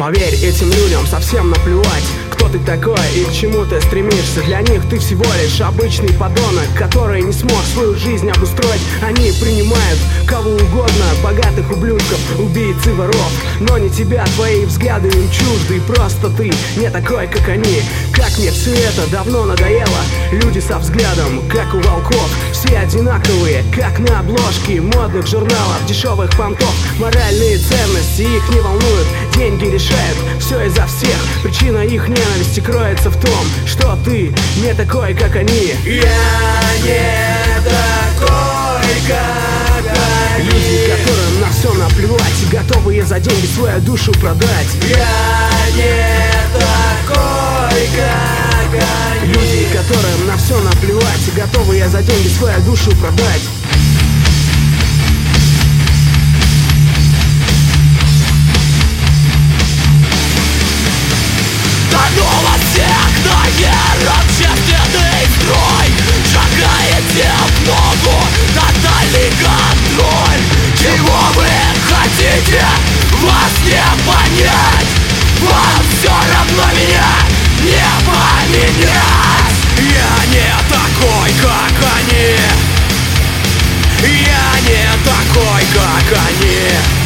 Поверь, этим людям совсем наплевать, кто ты такой и к чему ты стремишься. Для них ты всего лишь обычный подонок, который не смог свою жизнь обустроить. Они принимают кого угодно, богатых ублюдков, убийц и воров, но не тебя, твои взгляды им чужды. Просто ты не такой, как они. Как мне все это давно надоело. Люди со взглядом, как у волков, все одинаковые, как на обложке модных журналов, дешевых понтов. Моральные ценности их не волнуют, деньги решают все изо всех. Причина их ненависти кроется в том, что ты не такой, как они. Я не такой, как они. Люди, которым на все наплевать, готовые за деньги свою душу продать. Я не такой, как они. Люди, которым на все наплевать, готовые за деньги свою душу продать. Снова всех на общественный строй, шагаете в ногу, тотальный контроль. Чего вы хотите, вас не понять. Вам все равно меня не поменять. Я не такой, как они. Я не такой, как они.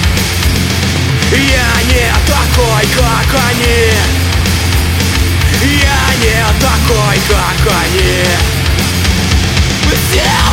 Я не такой, как они. Я не такой, как они. Мы все